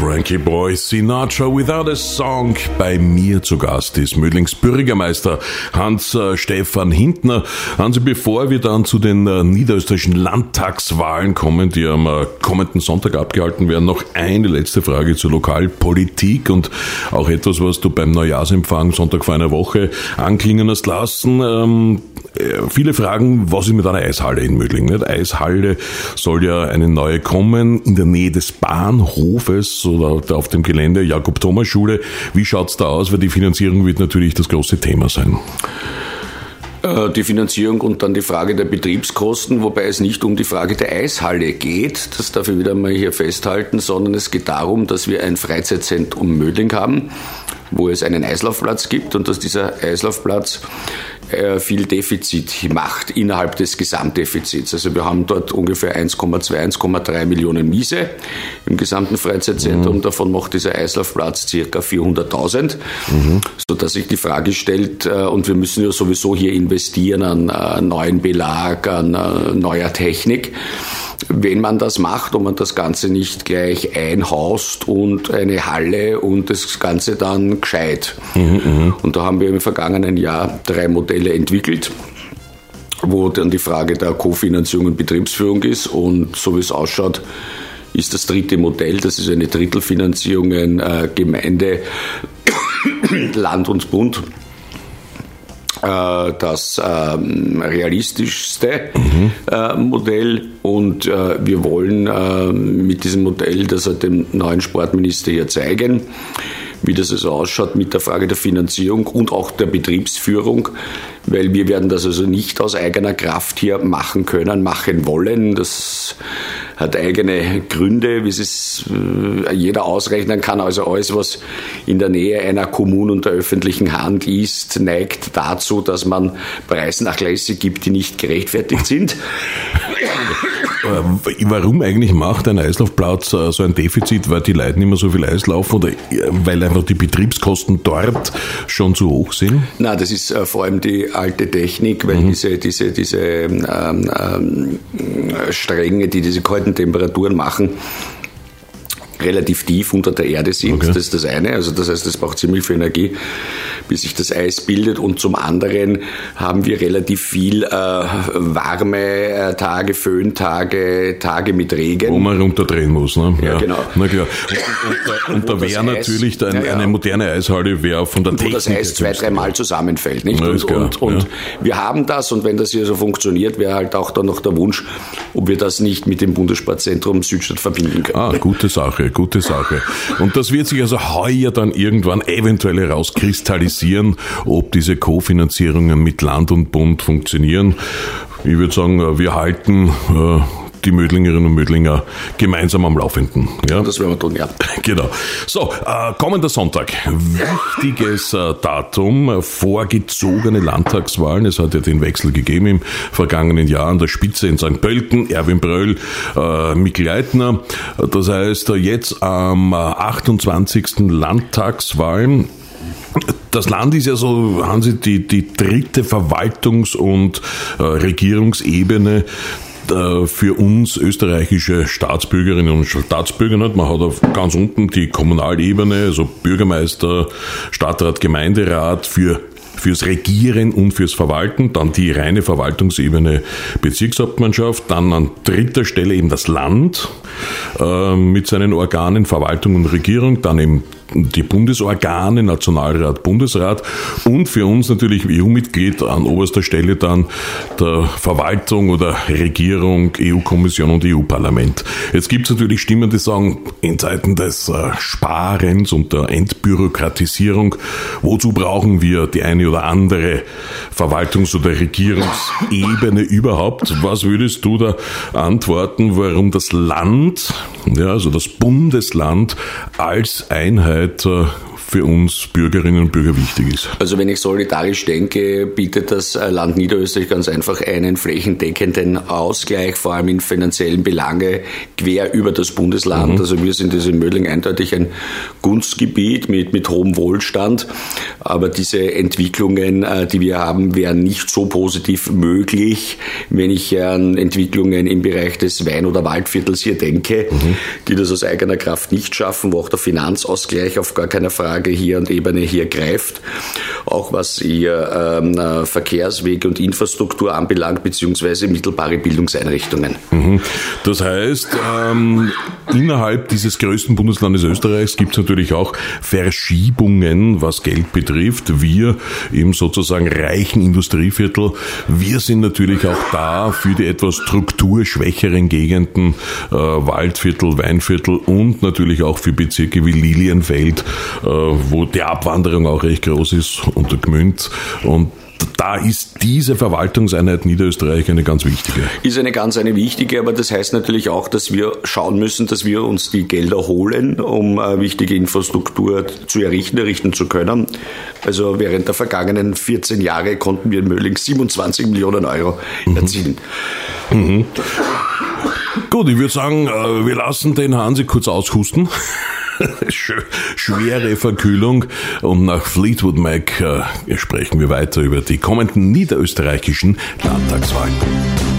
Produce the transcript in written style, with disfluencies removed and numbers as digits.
Frankie Boy Sinatra Without a Song. Bei mir zu Gast ist Mödlings Bürgermeister Hans-Stefan Hintner. Hansi, bevor wir dann zu den niederösterreichischen Landtagswahlen kommen, die am kommenden Sonntag abgehalten werden, noch eine letzte Frage zur Lokalpolitik und auch etwas, was du beim Neujahrsempfang Sonntag vor einer Woche anklingen hast lassen. Viele fragen, was ist mit einer Eishalle in Mödling? Nicht? Eishalle soll ja eine neue kommen in der Nähe des Bahnhofes oder auf dem Gelände Jakob-Thomas-Schule. Wie schaut's da aus? Weil die Finanzierung wird natürlich das große Thema sein. Die Finanzierung und dann die Frage der Betriebskosten, wobei es nicht um die Frage der Eishalle geht, das darf ich wieder mal hier festhalten, sondern es geht darum, dass wir ein Freizeitzentrum Mödling haben, wo es einen Eislaufplatz gibt und dass dieser Eislaufplatz viel Defizit macht innerhalb des Gesamtdefizits. Also wir haben dort ungefähr 1,3 Millionen Miese im gesamten Freizeitzentrum. Davon macht dieser Eislaufplatz ca. 400.000, sodass sich die Frage stellt, und wir müssen ja sowieso hier investieren an neuen Belag, an neuer Technik. Wenn man das macht und man das Ganze nicht gleich einhaust und eine Halle und das Ganze dann gescheit. Und da haben wir im vergangenen Jahr 3 Modelle entwickelt, wo dann die Frage der Kofinanzierung und Betriebsführung ist. Und so wie es ausschaut, ist das 3. Modell, das ist eine Drittelfinanzierung, Gemeinde, Land und Bund, das realistischste Modell, und wir wollen mit diesem Modell das dem neuen Sportminister hier zeigen, wie das also ausschaut mit der Frage der Finanzierung und auch der Betriebsführung, weil wir werden das also nicht aus eigener Kraft hier machen wollen. Das hat eigene Gründe, wie es jeder ausrechnen kann. Also alles, was in der Nähe einer Kommune und der öffentlichen Hand ist, neigt dazu, dass man Preisnachlässe gibt, die nicht gerechtfertigt sind. Warum eigentlich macht ein Eislaufplatz so ein Defizit? Weil die Leute nicht mehr so viel Eis laufen oder weil einfach die Betriebskosten dort schon zu hoch sind? Nein, das ist vor allem die alte Technik, weil diese Stränge, die diese kalten Temperaturen machen, relativ tief unter der Erde sind. Okay. Das ist das eine. Also das heißt, es braucht ziemlich viel Energie, bis sich das Eis bildet. Und zum anderen haben wir relativ viel warme Tage, Föhntage, Tage mit Regen. Wo man runterdrehen muss. Ne? Ja, genau. Na klar. Und da wäre natürlich eine moderne Eishalle wäre von der Technik. Wo das Eis 2-3 Mal zusammenfällt. Nicht? Und wir haben das, und wenn das hier so funktioniert, wäre halt auch dann noch der Wunsch, ob wir das nicht mit dem Bundessportzentrum Südstadt verbinden können. Gute Sache. Und das wird sich also heuer dann irgendwann eventuell herauskristallisieren, ob diese Kofinanzierungen mit Land und Bund funktionieren. Ich würde sagen, wir halten die Mödlingerinnen und Mödlinger gemeinsam am Laufenden. Ja? Das werden wir tun, ja. Genau. So, kommender Sonntag. Wichtiges Datum, vorgezogene Landtagswahlen. Es hat ja den Wechsel gegeben im vergangenen Jahr an der Spitze in St. Pölten. Erwin Bröll, Mikl Leitner. Das heißt, jetzt am 28. Landtagswahlen. Das Land ist ja so, Hansi, die 3. Verwaltungs- und Regierungsebene für uns österreichische Staatsbürgerinnen und Staatsbürger. Man hat auf ganz unten die Kommunalebene, also Bürgermeister, Stadtrat, Gemeinderat fürs Regieren und fürs Verwalten, dann die reine Verwaltungsebene Bezirkshauptmannschaft, dann an 3. Stelle eben das Land mit seinen Organen Verwaltung und Regierung, dann eben die Bundesorgane, Nationalrat, Bundesrat und für uns natürlich EU-Mitglied an oberster Stelle dann der Verwaltung oder Regierung, EU-Kommission und EU-Parlament. Jetzt gibt es natürlich Stimmen, die sagen, in Zeiten des Sparens und der Entbürokratisierung, wozu brauchen wir die eine oder andere Verwaltungs- oder Regierungsebene überhaupt? Was würdest du da antworten, warum das Land, ja, also das Bundesland als Einheit für uns Bürgerinnen und Bürger wichtig ist? Also wenn ich solidarisch denke, bietet das Land Niederösterreich ganz einfach einen flächendeckenden Ausgleich, vor allem in finanziellen Belange, quer über das Bundesland. Also wir sind in Mödling eindeutig ein Gunstgebiet mit hohem Wohlstand, aber diese Entwicklungen, die wir haben, wären nicht so positiv möglich, wenn ich an Entwicklungen im Bereich des Wein- oder Waldviertels hier denke, die das aus eigener Kraft nicht schaffen, wo auch der Finanzausgleich auf gar keiner Frage hier und Ebene hier greift, auch was ihr Verkehrswege und Infrastruktur anbelangt, beziehungsweise mittelbare Bildungseinrichtungen. Das heißt, innerhalb dieses größten Bundeslandes Österreichs gibt es natürlich auch Verschiebungen, was Geld betrifft. Wir im sozusagen reichen Industrieviertel, wir sind natürlich auch da für die etwas strukturschwächeren Gegenden, Waldviertel, Weinviertel und natürlich auch für Bezirke wie Lilienfeld, wo die Abwanderung auch recht groß ist, unter Gmünd. Und da ist diese Verwaltungseinheit Niederösterreich eine ganz wichtige. Ist eine wichtige, aber das heißt natürlich auch, dass wir schauen müssen, dass wir uns die Gelder holen, um wichtige Infrastruktur zu errichten zu können. Also während der vergangenen 14 Jahre konnten wir in Mödling 27 Millionen Euro erzielen. Gut, ich würde sagen, wir lassen den Hansi kurz aushusten. Schwere Verkühlung, und nach Fleetwood Mac sprechen wir weiter über die kommenden niederösterreichischen Landtagswahlen.